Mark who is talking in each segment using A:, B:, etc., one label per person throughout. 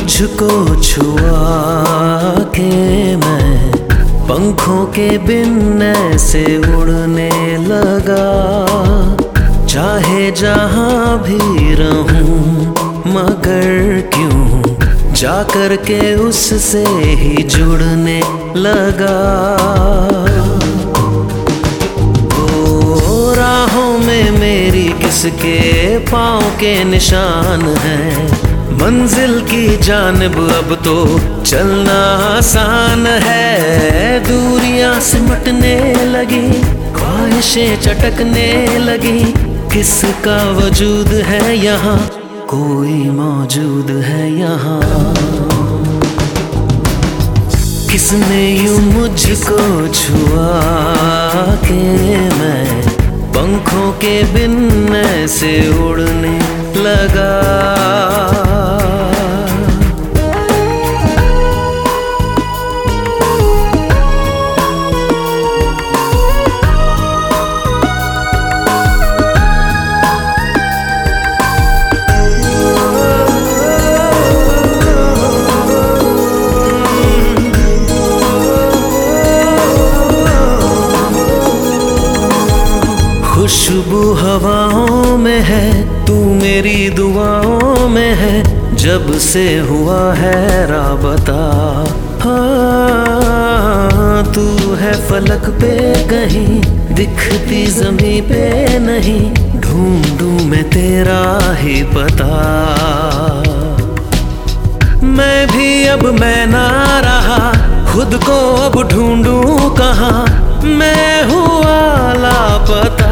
A: मुझको छुआ के मैं पंखों के बिन ऐसे उड़ने लगा। चाहे जहां भी रहूं मगर क्यों जाकर के उससे ही जुड़ने लगा। ओ राहों में मेरी किसके पाँव के निशान हैं, मंजिल की जानिब अब तो चलना आसान है। दूरियां सिमटने लगी, ख्वाहिशें चटकने लगी, किसका वजूद है यहाँ, कोई मौजूद है यहाँ। किसने यूं मुझको छुआ के मैं पंखों के बिन ऐसे उड़ने लगा। खुशबू हवाओं में है, तू मेरी दुआओं में है, जब से हुआ है राबता। हाँ तू है फलक पे कहीं, दिखती जमीन पे नहीं, ढूंढूं मैं तेरा ही पता। मैं भी अब मैं ना रहा, खुद को अब ढूंढूं कहाँ, मैं हुआ लापता।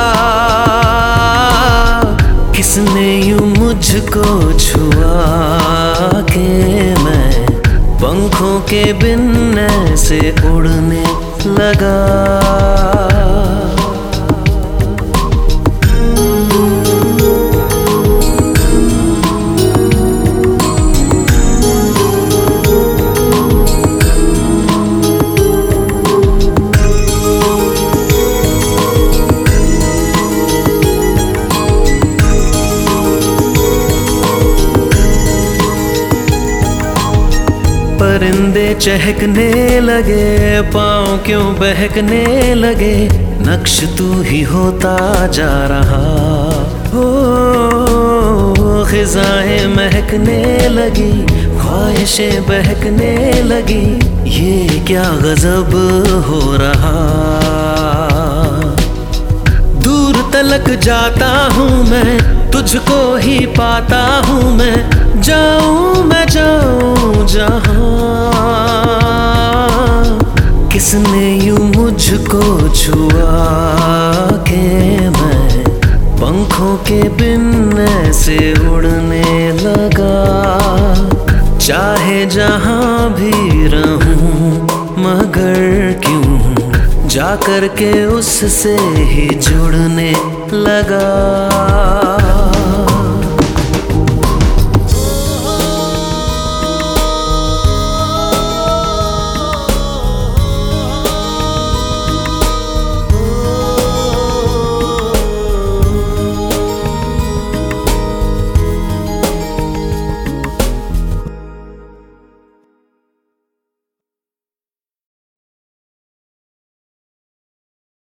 A: किसने यूं मुझको छुआ के मैं पंखों के बिन ऐसे उड़ने लगा। परिंदे चहकने लगे, पाँव क्यों बहकने लगे, नक्श तू ही होता जा रहा। हो खिजाएं महकने लगी, ख्वाहिशें बहकने लगी, ये क्या गजब हो रहा। दूर तलक जाता हूँ मैं, तुझको ही पाता हूँ मैं, जाऊँ मैं जाऊँ जहाँ। किसने यूं मुझको छुआ के मैं पंखों के बिन ऐसे उड़ने लगा। चाहे जहाँ भी रहूं मगर क्यों जाकर के उससे ही जुड़ने लगा।